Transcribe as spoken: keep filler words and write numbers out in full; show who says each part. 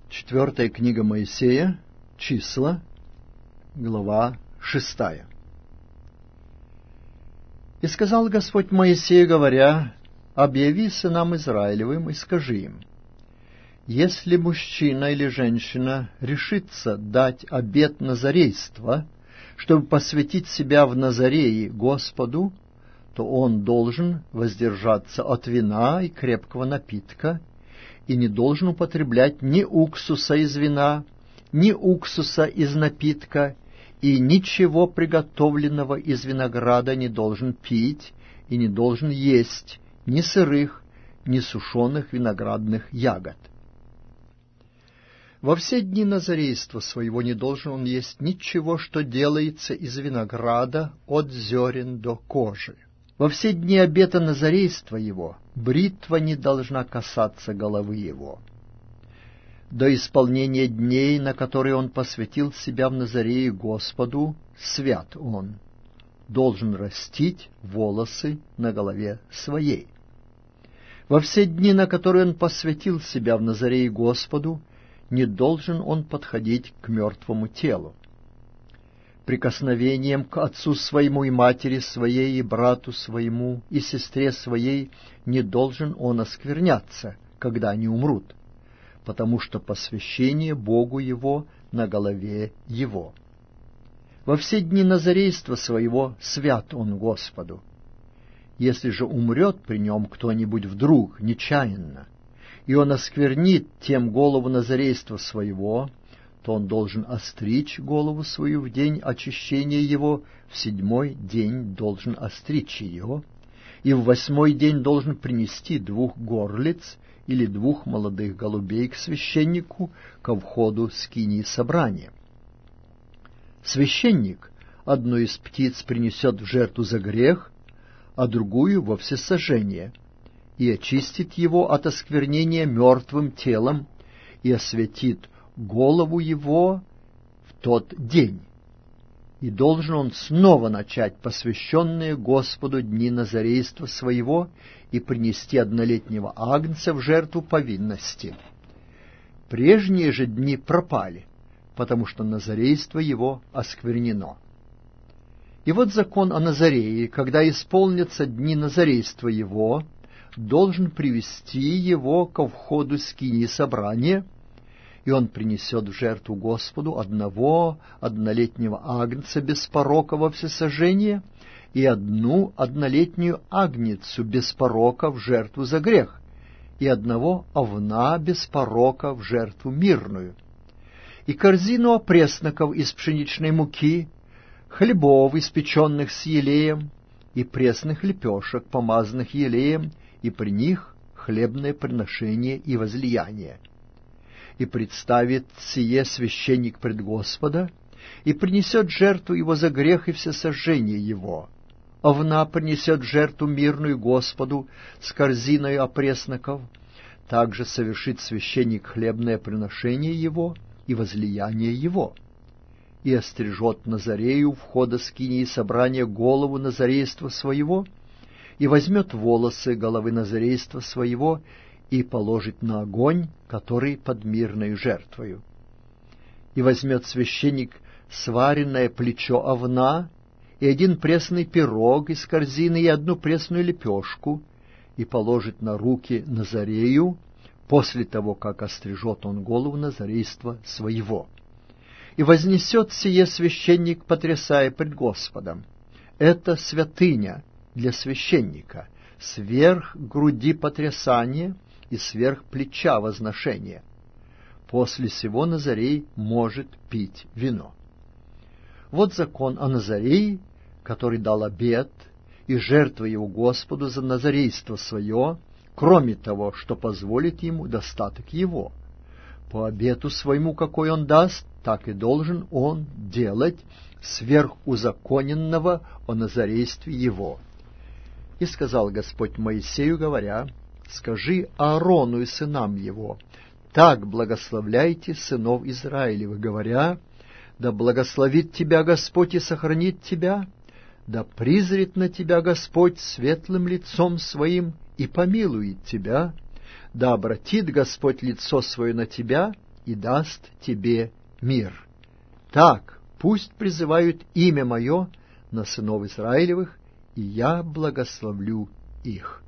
Speaker 1: Четвертая книга Моисея, Числа, глава шестая. «И сказал Господь Моисею, говоря: объяви сынам Израилевым и скажи им: если мужчина или женщина решится дать обет назарейства, чтобы посвятить себя в Назарее Господу, то он должен воздержаться от вина и крепкого напитка, и не должен употреблять ни уксуса из вина, ни уксуса из напитка, и ничего приготовленного из винограда не должен пить, и не должен есть ни сырых, ни сушеных виноградных ягод. Во все дни назарейства своего не должен он есть ничего, что делается из винограда от зерен до кожи. Во все дни обета назарейства его бритва не должна касаться головы его. До исполнения дней, на которые он посвятил себя в Назарее Господу, свят он, должен растить волосы на голове своей. Во все дни, на которые он посвятил себя в Назарее Господу, не должен он подходить к мертвому телу. Прикосновением к отцу своему и матери своей, и брату своему, и сестре своей не должен он оскверняться, когда они умрут, потому что посвящение Богу его на голове его. Во все дни назарейства своего свят он Господу. Если же умрет при нем кто-нибудь вдруг, нечаянно, и он осквернит тем голову назарейства своего, то он должен остричь голову свою в день очищения его, в седьмой день должен остричь ее, и в восьмой день должен принести двух горлиц или двух молодых голубей к священнику ко входу скинии собрания. Священник одну из птиц принесет в жертву за грех, а другую во всесожжение, и очистит его от осквернения мертвым телом, и осветит голову его в тот день. И должен он снова начать посвященные Господу дни назарейства своего и принести однолетнего агнца в жертву повинности. Прежние же дни пропали, потому что назарейство его осквернено. И вот закон о Назарее, когда исполнятся дни назарейства его, должен привести его ко входу скинии собрания, и он принесет в жертву Господу одного однолетнего агнца без порока во всесожжение и одну однолетнюю агнецу без порока в жертву за грех, и одного овна без порока в жертву мирную, и корзину опресноков из пшеничной муки, хлебов, испеченных с елеем, и пресных лепешек, помазанных елеем, и при них хлебное приношение и возлияние. И представит сие священник пред Господа, и принесет жертву его за грех и всесожжение его. Овна принесет жертву мирную Господу с корзиной опресноков. Также совершит священник хлебное приношение его и возлияние его. И острижет Назарею входа скинии собрания голову назарейства своего, и возьмет волосы головы назарейства своего, и положит на огонь, который под мирной жертвою. И возьмет священник сваренное плечо овна, и один пресный пирог из корзины, и одну пресную лепешку, и положит на руки Назарею, после того, как острижет он голову назарейства своего. И вознесет сие священник, потрясая пред Господом. Это святыня для священника, сверх груди потрясания и сверх плеча возношения. После сего Назарей может пить вино. Вот закон о Назарее, который дал обет, и жертва его Господу за назарейство свое, кроме того, что позволит ему достаток его. По обету своему, какой он даст, так и должен он делать сверх узаконенного о назарействе его. И сказал Господь Моисею, говоря: скажи Аарону и сынам его: так благословляйте сынов Израилевых, говоря: да благословит тебя Господь и сохранит тебя, да призрит на тебя Господь светлым лицом своим и помилует тебя, да обратит Господь лицо свое на тебя и даст тебе мир. Так пусть призывают имя мое на сынов Израилевых, и я благословлю их».